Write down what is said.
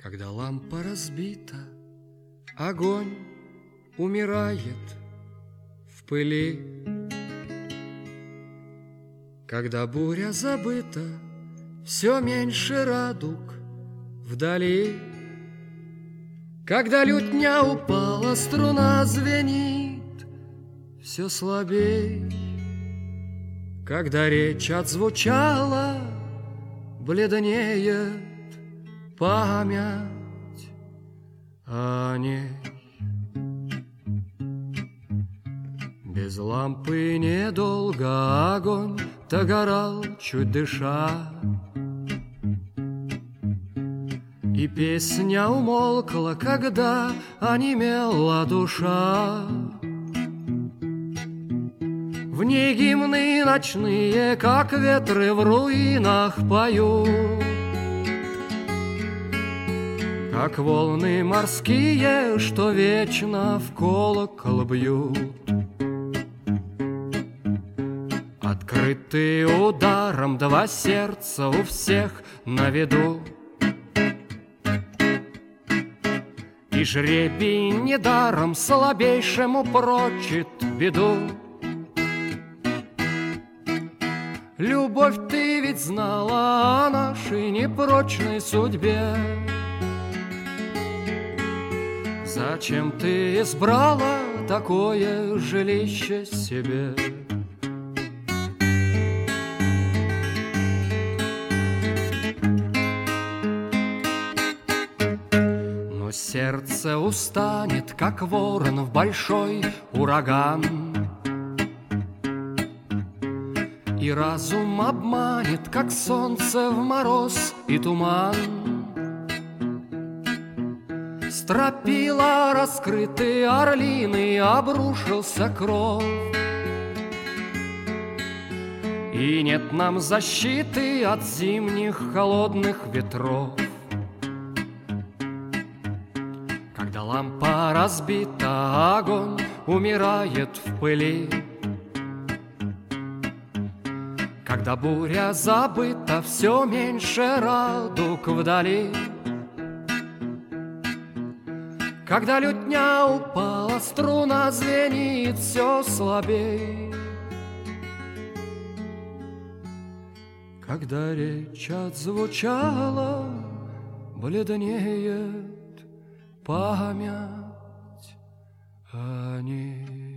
Когда лампа разбита, огонь умирает в пыли. Когда буря забыта, все меньше радуг вдали. Когда лютня упала, струна звенит все слабей. Когда речь отзвучала, бледнеет память о ней. Без лампы недолго огонь догорал, чуть дыша, и песня умолкла, когда онемела душа. В ней гимны ночные, как ветры в руинах поют, как волны морские, что вечно в колокол бьют. Открытые ударом два сердца у всех на виду, и жребий недаром слабейшему прочит беду. Любовь, ты ведь знала о нашей непрочной судьбе. Зачем ты избрала такое жилище себе? Но сердце устанет, как ворон в большой ураган, и разум обманет, как солнце в мороз и туман. Стропила раскрытые орлины, обрушился кров, и нет нам защиты от зимних холодных ветров. Когда лампа разбита, огонь умирает в пыли. Когда буря забыта, все меньше радуг вдали. Когда лютня упала, струна звенит все слабей. Когда речь отзвучала, бледнеет память о ней.